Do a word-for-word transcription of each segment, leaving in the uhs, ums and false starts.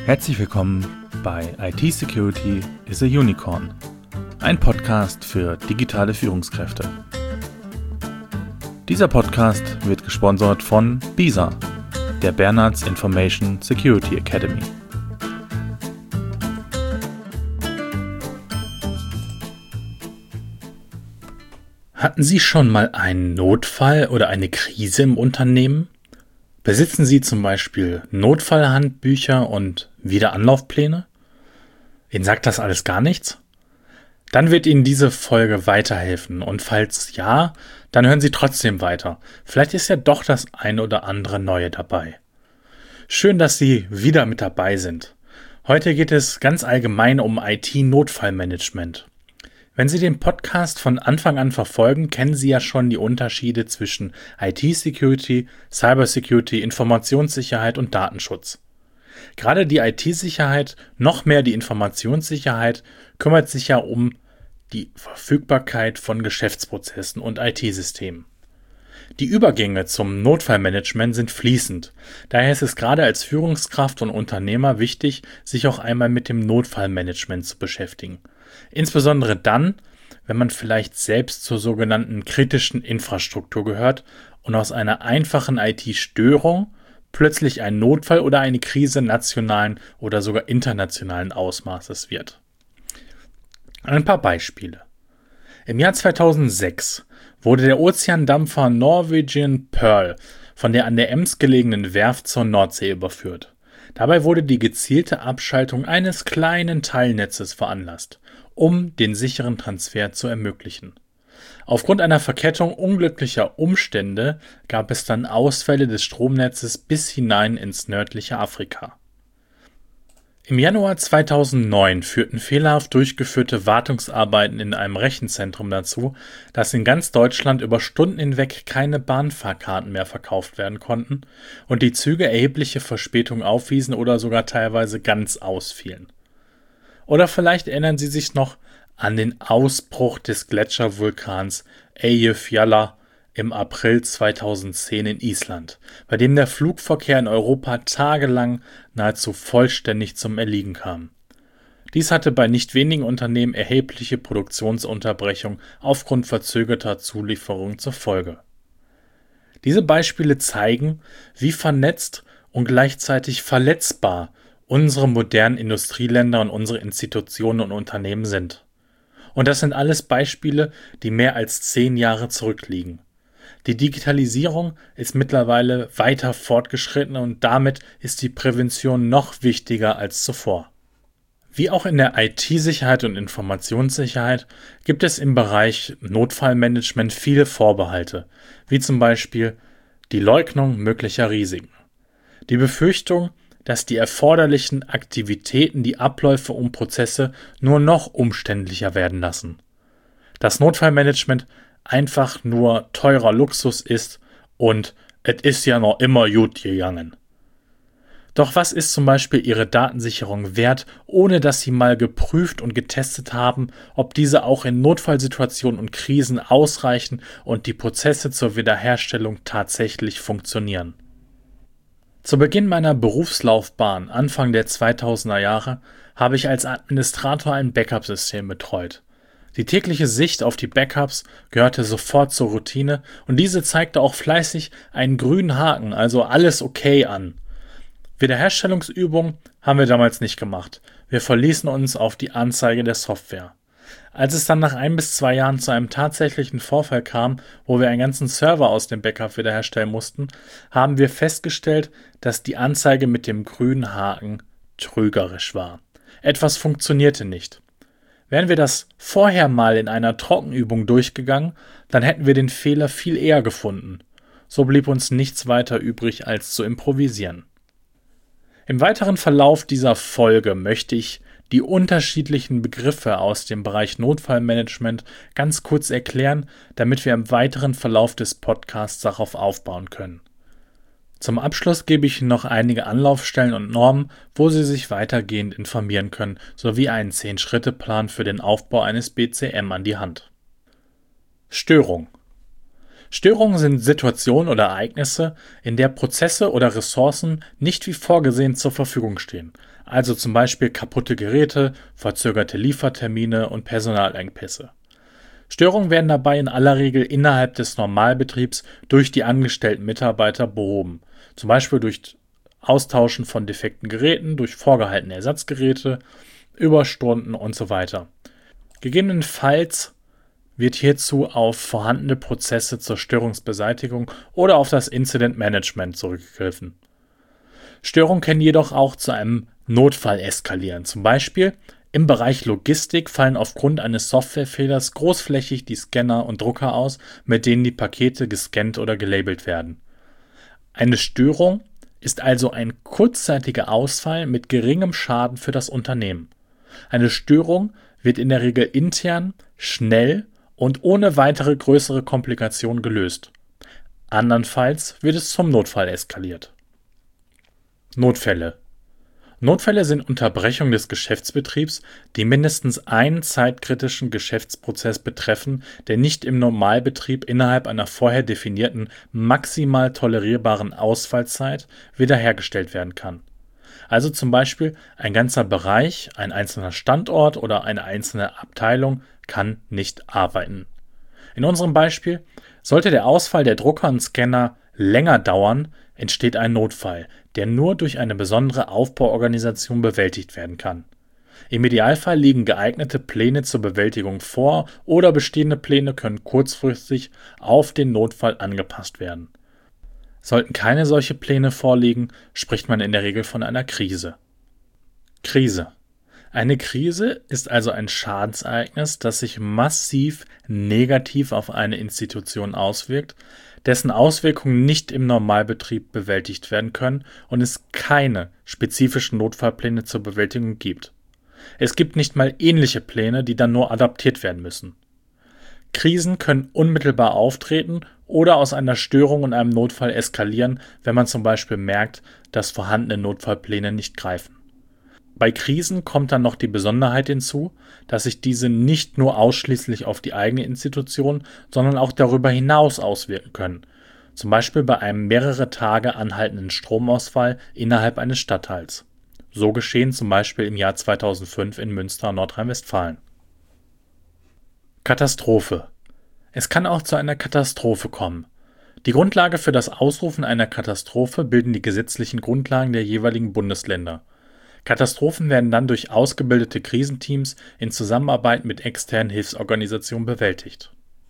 Herzlich willkommen bei I T Security is a Unicorn, ein Podcast für digitale Führungskräfte. Dieser Podcast wird gesponsert von BISA, der Bernards Information Security Academy. Hatten Sie schon mal einen Notfall oder eine Krise im Unternehmen? Besitzen Sie zum Beispiel Notfallhandbücher und Wiederanlaufpläne? Ihnen sagt das alles gar nichts? Dann wird Ihnen diese Folge weiterhelfen und falls ja, dann hören Sie trotzdem weiter. Vielleicht ist ja doch das ein oder andere Neue dabei. Schön, dass Sie wieder mit dabei sind. Heute geht es ganz allgemein um I T-Notfallmanagement. Wenn Sie den Podcast von Anfang an verfolgen, kennen Sie ja schon die Unterschiede zwischen I T-Security, Cybersecurity, Informationssicherheit und Datenschutz. Gerade die I T-Sicherheit, noch mehr die Informationssicherheit, kümmert sich ja um die Verfügbarkeit von Geschäftsprozessen und I T-Systemen. Die Übergänge zum Notfallmanagement sind fließend. Daher ist es gerade als Führungskraft und Unternehmer wichtig, sich auch einmal mit dem Notfallmanagement zu beschäftigen. Insbesondere dann, wenn man vielleicht selbst zur sogenannten kritischen Infrastruktur gehört und aus einer einfachen I T-Störung plötzlich ein Notfall oder eine Krise nationalen oder sogar internationalen Ausmaßes wird. Ein paar Beispiele. Im Jahr zweitausendsechs wurde der Ozeandampfer Norwegian Pearl von der an der Ems gelegenen Werft zur Nordsee überführt. Dabei wurde die gezielte Abschaltung eines kleinen Teilnetzes veranlasst, um den sicheren Transfer zu ermöglichen. Aufgrund einer Verkettung unglücklicher Umstände gab es dann Ausfälle des Stromnetzes bis hinein ins nördliche Afrika. Im Januar zweitausendneun führten fehlerhaft durchgeführte Wartungsarbeiten in einem Rechenzentrum dazu, dass in ganz Deutschland über Stunden hinweg keine Bahnfahrkarten mehr verkauft werden konnten und die Züge erhebliche Verspätungen aufwiesen oder sogar teilweise ganz ausfielen. Oder vielleicht erinnern Sie sich noch an den Ausbruch des Gletschervulkans Eyjafjallajökull im April zweitausendzehn in Island, bei dem der Flugverkehr in Europa tagelang nahezu vollständig zum Erliegen kam. Dies hatte bei nicht wenigen Unternehmen erhebliche Produktionsunterbrechungen aufgrund verzögerter Zulieferungen zur Folge. Diese Beispiele zeigen, wie vernetzt und gleichzeitig verletzbar unsere modernen Industrieländer und unsere Institutionen und Unternehmen sind. Und das sind alles Beispiele, die mehr als zehn Jahre zurückliegen. Die Digitalisierung ist mittlerweile weiter fortgeschritten und damit ist die Prävention noch wichtiger als zuvor. Wie auch in der I T-Sicherheit und Informationssicherheit gibt es im Bereich Notfallmanagement viele Vorbehalte, wie zum Beispiel die Leugnung möglicher Risiken, die Befürchtung, dass die erforderlichen Aktivitäten die Abläufe und Prozesse nur noch umständlicher werden lassen. Das Notfallmanagement einfach nur teurer Luxus ist und es ist ja noch immer gut gegangen. Doch was ist zum Beispiel Ihre Datensicherung wert, ohne dass Sie mal geprüft und getestet haben, ob diese auch in Notfallsituationen und Krisen ausreichen und die Prozesse zur Wiederherstellung tatsächlich funktionieren? Zu Beginn meiner Berufslaufbahn, Anfang der zweitausender Jahre, habe ich als Administrator ein Backup-System betreut. Die tägliche Sicht auf die Backups gehörte sofort zur Routine und diese zeigte auch fleißig einen grünen Haken, also alles okay an. Wiederherstellungsübungen haben wir damals nicht gemacht. Wir verließen uns auf die Anzeige der Software. Als es dann nach ein bis zwei Jahren zu einem tatsächlichen Vorfall kam, wo wir einen ganzen Server aus dem Backup wiederherstellen mussten, haben wir festgestellt, dass die Anzeige mit dem grünen Haken trügerisch war. Etwas funktionierte nicht. Wären wir das vorher mal in einer Trockenübung durchgegangen, dann hätten wir den Fehler viel eher gefunden. So blieb uns nichts weiter übrig, als zu improvisieren. Im weiteren Verlauf dieser Folge möchte ich die unterschiedlichen Begriffe aus dem Bereich Notfallmanagement ganz kurz erklären, damit wir im weiteren Verlauf des Podcasts darauf aufbauen können. Zum Abschluss gebe ich Ihnen noch einige Anlaufstellen und Normen, wo Sie sich weitergehend informieren können, sowie einen zehn-Schritte-Plan für den Aufbau eines B C M an die Hand. Störung. Störungen sind Situationen oder Ereignisse, in der Prozesse oder Ressourcen nicht wie vorgesehen zur Verfügung stehen. also zum Beispiel kaputte Geräte, verzögerte Liefertermine und Personalengpässe. Störungen werden dabei in aller Regel innerhalb des Normalbetriebs durch die angestellten Mitarbeiter behoben, zum Beispiel durch Austauschen von defekten Geräten, durch vorgehaltene Ersatzgeräte, Überstunden und so weiter. Gegebenenfalls wird hierzu auf vorhandene Prozesse zur Störungsbeseitigung oder auf das Incident Management zurückgegriffen. Störungen können jedoch auch zu einem Notfall eskalieren. Zum Beispiel im Bereich Logistik fallen aufgrund eines Softwarefehlers großflächig die Scanner und Drucker aus, mit denen die Pakete gescannt oder gelabelt werden. Eine Störung ist also ein kurzzeitiger Ausfall mit geringem Schaden für das Unternehmen. Eine Störung wird in der Regel intern, schnell und ohne weitere größere Komplikationen gelöst. Andernfalls wird es zum Notfall eskaliert. Notfälle. Notfälle sind Unterbrechungen des Geschäftsbetriebs, die mindestens einen zeitkritischen Geschäftsprozess betreffen, der nicht im Normalbetrieb innerhalb einer vorher definierten maximal tolerierbaren Ausfallzeit wiederhergestellt werden kann. Also zum Beispiel ein ganzer Bereich, ein einzelner Standort oder eine einzelne Abteilung kann nicht arbeiten. In unserem Beispiel: Sollte der Ausfall der Drucker und Scanner länger dauern, entsteht ein Notfall, der nur durch eine besondere Aufbauorganisation bewältigt werden kann. Im Idealfall liegen geeignete Pläne zur Bewältigung vor oder bestehende Pläne können kurzfristig auf den Notfall angepasst werden. Sollten keine solche Pläne vorliegen, spricht man in der Regel von einer Krise. Krise. Eine Krise ist also ein Schadensereignis, das sich massiv negativ auf eine Institution auswirkt, dessen Auswirkungen nicht im Normalbetrieb bewältigt werden können und es keine spezifischen Notfallpläne zur Bewältigung gibt. Es gibt nicht mal ähnliche Pläne, die dann nur adaptiert werden müssen. Krisen können unmittelbar auftreten oder aus einer Störung und einem Notfall eskalieren, wenn man zum Beispiel merkt, dass vorhandene Notfallpläne nicht greifen. Bei Krisen kommt dann noch die Besonderheit hinzu, dass sich diese nicht nur ausschließlich auf die eigene Institution, sondern auch darüber hinaus auswirken können. Zum Beispiel bei einem mehrere Tage anhaltenden Stromausfall innerhalb eines Stadtteils. So geschehen zum Beispiel im Jahr zweitausendfünf in Münster, Nordrhein-Westfalen. Katastrophe. Es kann auch zu einer Katastrophe kommen. Die Grundlage für das Ausrufen einer Katastrophe bilden die gesetzlichen Grundlagen der jeweiligen Bundesländer. Katastrophen werden dann durch ausgebildete Krisenteams in Zusammenarbeit mit externen Hilfsorganisationen bewältigt.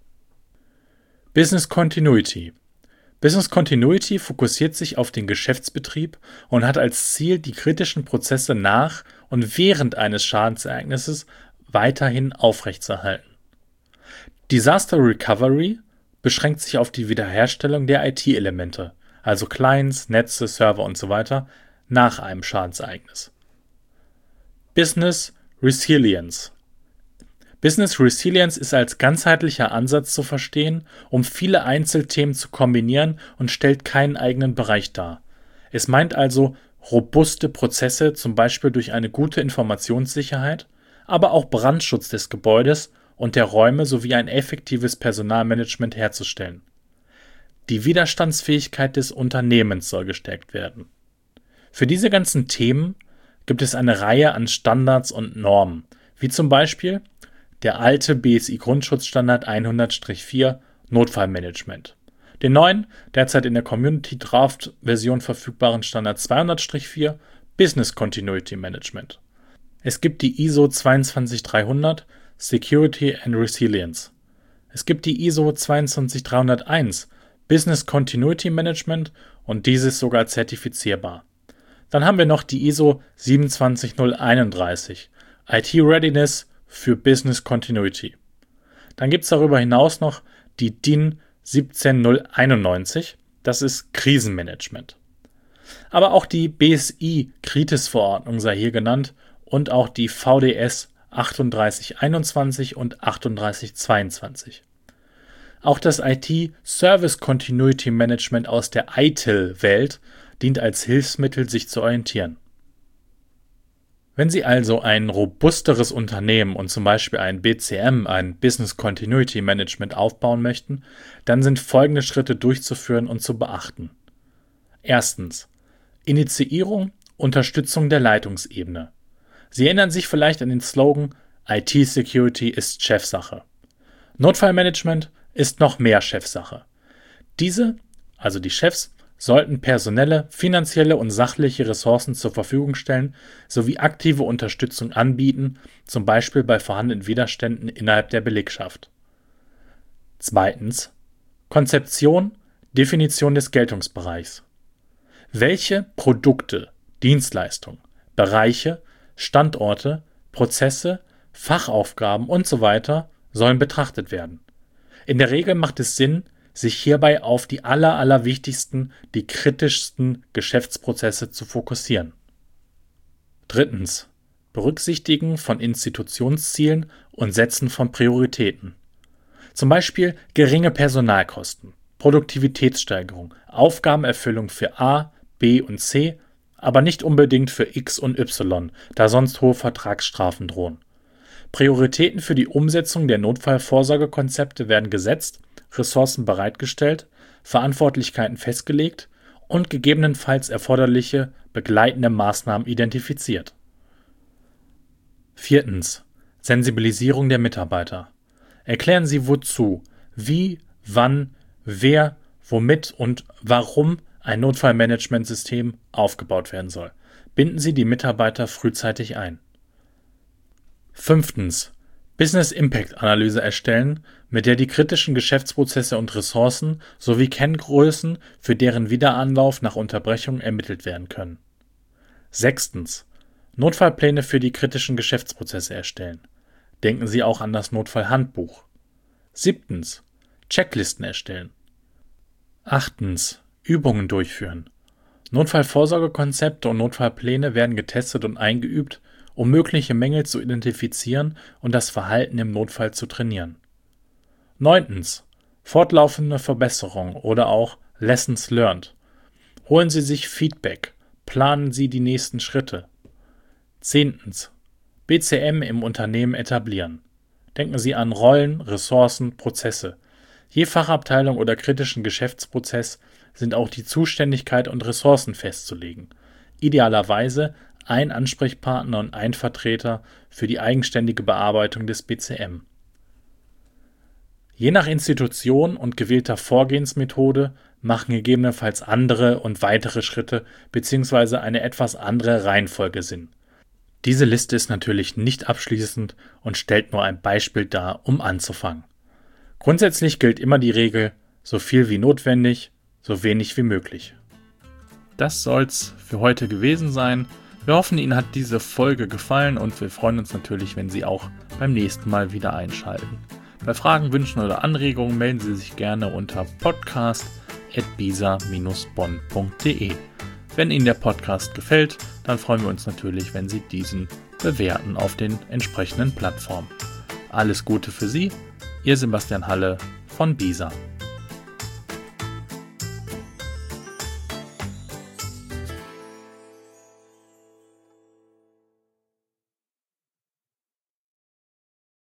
Business Continuity. Business Continuity fokussiert sich auf den Geschäftsbetrieb und hat als Ziel, die kritischen Prozesse nach und während eines Schadensereignisses weiterhin aufrechtzuerhalten. Disaster Recovery beschränkt sich auf die Wiederherstellung der I T-Elemente, also Clients, Netze, Server usw. nach einem Schadensereignis. Business Resilience. Business Resilience ist als ganzheitlicher Ansatz zu verstehen, um viele Einzelthemen zu kombinieren und stellt keinen eigenen Bereich dar. Es meint also robuste Prozesse, zum Beispiel durch eine gute Informationssicherheit, aber auch Brandschutz des Gebäudes und der Räume sowie ein effektives Personalmanagement herzustellen. Die Widerstandsfähigkeit des Unternehmens soll gestärkt werden. Für diese ganzen Themen gibt es eine Reihe an Standards und Normen, wie zum Beispiel der alte B S I-Grundschutzstandard hundert vier Notfallmanagement, den neuen, derzeit in der Community Draft Version verfügbaren Standard zweihundert vier Business Continuity Management. Es gibt die I S O zweiundzwanzig dreihundert Security and Resilience. Es gibt die I S O zweiundzwanzig dreihunderteins Business Continuity Management und dieses sogar zertifizierbar. Dann haben wir noch die I S O siebenundzwanzig null einunddreißig I T Readiness für Business Continuity. Dann gibt es darüber hinaus noch die D I N siebzehn null einundneunzig, das ist Krisenmanagement. Aber auch die B S I-Kritis-Verordnung sei hier genannt und auch die V D S achtunddreißig einundzwanzig und achtunddreißig zweiundzwanzig. Auch das I T Service Continuity Management aus der I T I L-Welt dient als Hilfsmittel, sich zu orientieren. Wenn Sie also ein robusteres Unternehmen und zum Beispiel ein B C M, ein Business Continuity Management, aufbauen möchten, dann sind folgende Schritte durchzuführen und zu beachten. Erstens: Initiierung Unterstützung der Leitungsebene. Sie erinnern sich vielleicht an den Slogan I T-Security ist Chefsache. Notfallmanagement ist noch mehr Chefsache. Diese, also die Chefs, sollten personelle, finanzielle und sachliche Ressourcen zur Verfügung stellen sowie aktive Unterstützung anbieten, zum Beispiel bei vorhandenen Widerständen innerhalb der Belegschaft. Zweitens. Konzeption, Definition des Geltungsbereichs. Welche Produkte, Dienstleistungen, Bereiche, Standorte, Prozesse, Fachaufgaben usw. sollen betrachtet werden? In der Regel macht es Sinn, sich hierbei auf die aller, allerwichtigsten, die kritischsten Geschäftsprozesse zu fokussieren. Drittens. Berücksichtigen von Institutionszielen und Setzen von Prioritäten. Zum Beispiel geringe Personalkosten, Produktivitätssteigerung, Aufgabenerfüllung für A, B und C, aber nicht unbedingt für X und Y, da sonst hohe Vertragsstrafen drohen. Prioritäten für die Umsetzung der Notfallvorsorgekonzepte werden gesetzt, Ressourcen bereitgestellt, Verantwortlichkeiten festgelegt und gegebenenfalls erforderliche begleitende Maßnahmen identifiziert. Viertens. Sensibilisierung der Mitarbeiter. Erklären Sie wozu, wie, wann, wer, womit und warum ein Notfallmanagementsystem aufgebaut werden soll. Binden Sie die Mitarbeiter frühzeitig ein. Fünftens. Business Impact Analyse erstellen, mit der die kritischen Geschäftsprozesse und Ressourcen sowie Kenngrößen für deren Wiederanlauf nach Unterbrechung ermittelt werden können. Sechstens. Notfallpläne für die kritischen Geschäftsprozesse erstellen. Denken Sie auch an das Notfallhandbuch. Siebtens. Checklisten erstellen. Achtens. Übungen durchführen. Notfallvorsorgekonzepte und Notfallpläne werden getestet und eingeübt, um mögliche Mängel zu identifizieren und das Verhalten im Notfall zu trainieren. Neuntens. Fortlaufende Verbesserung oder auch Lessons learned. Holen Sie sich Feedback. Planen Sie die nächsten Schritte. Zehntens. B C M im Unternehmen etablieren. Denken Sie an Rollen, Ressourcen, Prozesse. Je Fachabteilung oder kritischen Geschäftsprozess sind auch die Zuständigkeit und Ressourcen festzulegen. Idealerweise ein Ansprechpartner und ein Vertreter für die eigenständige Bearbeitung des B C M. Je nach Institution und gewählter Vorgehensmethode machen gegebenenfalls andere und weitere Schritte bzw. eine etwas andere Reihenfolge Sinn. Diese Liste ist natürlich nicht abschließend und stellt nur ein Beispiel dar, um anzufangen. Grundsätzlich gilt immer die Regel, so viel wie notwendig, so wenig wie möglich. Das soll's für heute gewesen sein. Wir hoffen, Ihnen hat diese Folge gefallen und wir freuen uns natürlich, wenn Sie auch beim nächsten Mal wieder einschalten. Bei Fragen, Wünschen oder Anregungen melden Sie sich gerne unter podcast at bisa dash bonn punkt de. Wenn Ihnen der Podcast gefällt, dann freuen wir uns natürlich, wenn Sie diesen bewerten auf den entsprechenden Plattformen. Alles Gute für Sie, Ihr Sebastian Halle von bisa.